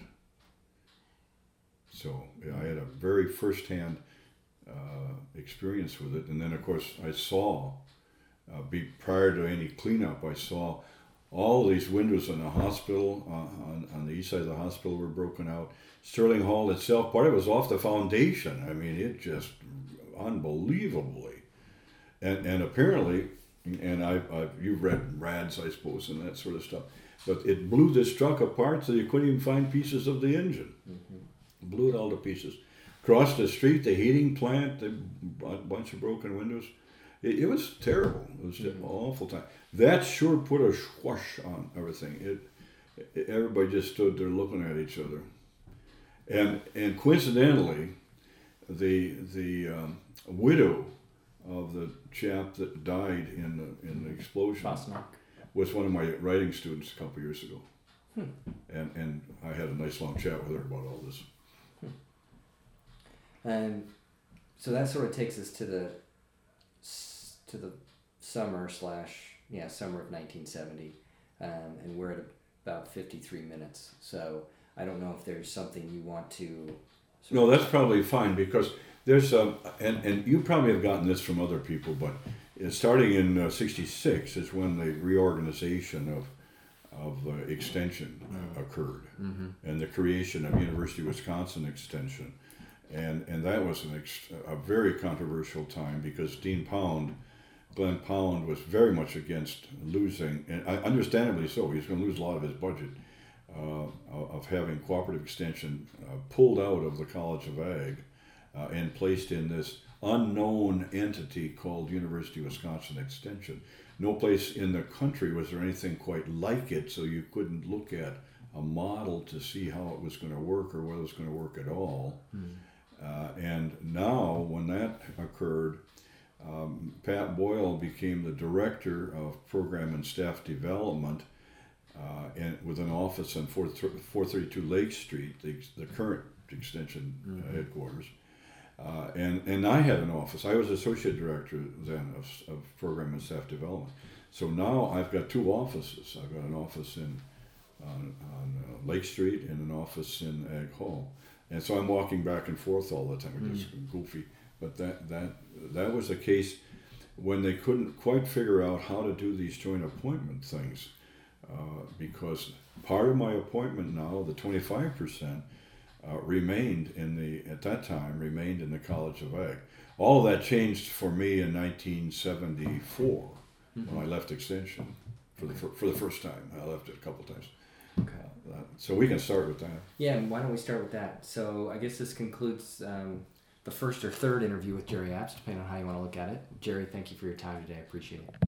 S2: So yeah, I had a very firsthand uh, experience with it, and then of course I saw, uh, be prior to any cleanup, I saw all these windows in the hospital uh, on on the east side of the hospital were broken out. Sterling Hall itself, part of it was off the foundation. I mean, it just unbelievably, and and apparently. And I, I, you've read Rads, I suppose, and that sort of stuff. But it blew this truck apart so you couldn't even find pieces of the engine. Mm-hmm. Blew it all to pieces. Across the street, the heating plant, a bunch of broken windows. It, it was terrible. It was mm-hmm. an awful time. That sure put a squash on everything. It, it, everybody just stood there looking at each other. And and coincidentally, the the um, widow of the chap that died in the in the explosion
S1: Bosmark.
S2: was one of my writing students a couple of years ago, hmm. and and I had a nice long chat with her about all this.
S1: Hmm. And so that sort of takes us to the to the summer slash yeah summer of nineteen seventy, um, and we're at about fifty-three minutes. So I don't know if there's something you want to.
S2: No, that's probably fine because. There's a, and, and you probably have gotten this from other people, but starting in uh, sixty-six is when the reorganization of of uh, extension uh, occurred, mm-hmm. and the creation of University of Wisconsin Extension, and and that was an ex, a very controversial time because Dean Pound, Glenn Pound, was very much against losing, and understandably so. He's going to lose a lot of his budget uh, of having cooperative extension uh, pulled out of the College of Ag. Uh, and placed in this unknown entity called University of Wisconsin Extension. No place in the country was there anything quite like it, so you couldn't look at a model to see how it was going to work or whether it was going to work at all. Mm. Uh, and now, when that occurred, um, Pat Boyle became the director of program and staff development, uh, and with an office on four thirty-two Lake Street, the, the current extension mm-hmm. uh, headquarters. Uh, and, and I had an office. I was associate director then of, of program and staff development. So now I've got two offices. I've got an office in on, on uh, Lake Street and an office in Egg Hall. And so I'm walking back and forth all the time, which is mm. goofy. But that, that, that was the case when they couldn't quite figure out how to do these joint appointment things. Uh, because part of my appointment now, the twenty-five percent, uh, remained in the, at that time, remained in the College of Ag. All of that changed for me in nineteen seventy-four mm-hmm. when I left Extension for the, for, for the first time. I left it a couple times.
S1: Okay.
S2: Uh, that, so we can start with that.
S1: Yeah, why don't we start with that? So I guess this concludes um, the first or third interview with Jerry Apps, depending on how you want to look at it. Jerry, thank you for your time today. I appreciate it.